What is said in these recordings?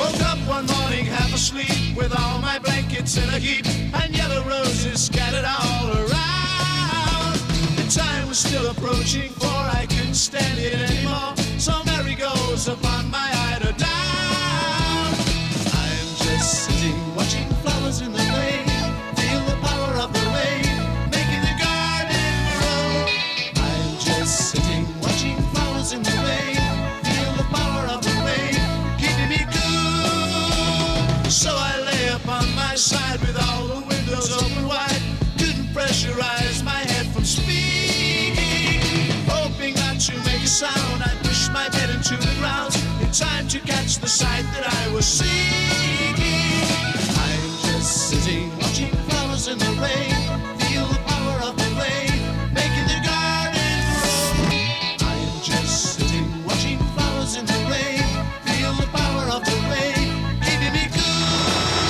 Woke up one morning half asleep with all my blankets in a heap and yellow roses scattered all around. The time was still approaching, for I couldn't stand it anymore. So Mary goes upon my eider down. I'm just sitting watching flowers in the rain, feel the power of the rain making the garden grow. I'm just sitting watching flowers in the rain, feel the power of the rain keeping me cool. So I lay upon my side with all the windows open wide, couldn't pressurize my head from speaking. Hoping not to make a sound, I pushed my bed into the ground in time to catch the sight that I was seeking. I'm just sitting watching flowers in the rain, feel the power of the rain making the garden grow. I am just sitting watching flowers in the rain, feel the power of the rain keeping me cool.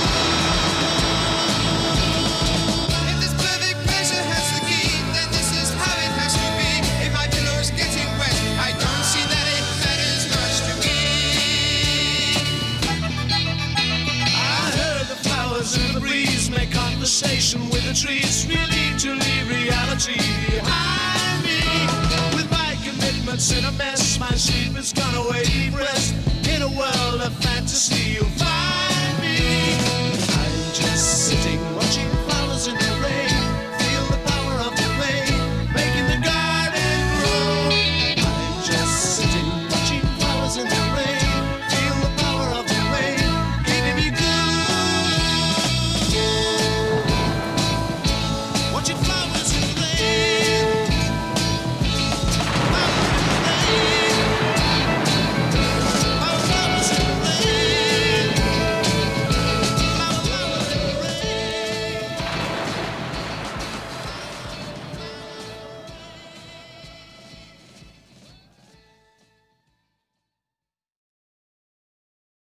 If this perfect pleasure has the key, then this is how it has to be. If my pillow's getting wet, I don't see that it matters much to me. I heard the flowers in the breeze make conversation with the trees, really to leave reality behind me. With my commitments in a mess, my sleep has gone away, deep rest in a world of fantasy you'll find